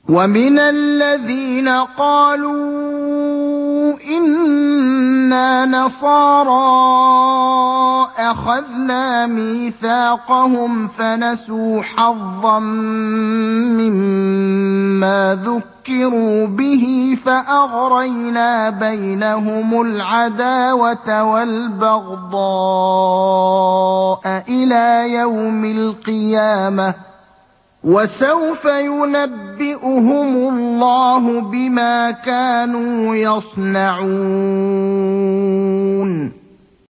وَمِنَ الَّذِينَ قَالُوا إِنَّا نَصَارَىٰ أَخَذْنَا مِيثَاقَهُمْ فَنَسُوا حَظًّا مِّمَّا ذُكِّرُوا بِهِ فَأَغْرَيْنَا بَيْنَهُمُ الْعَدَاوَةَ وَالْبَغْضَاءَ إِلَىٰ يَوْمِ الْقِيَامَةِ ۚ وَسَوْفَ يُنَبِّئُهُمُ اللَّهُ بِمَا كَانُوا يَصْنَعُونَ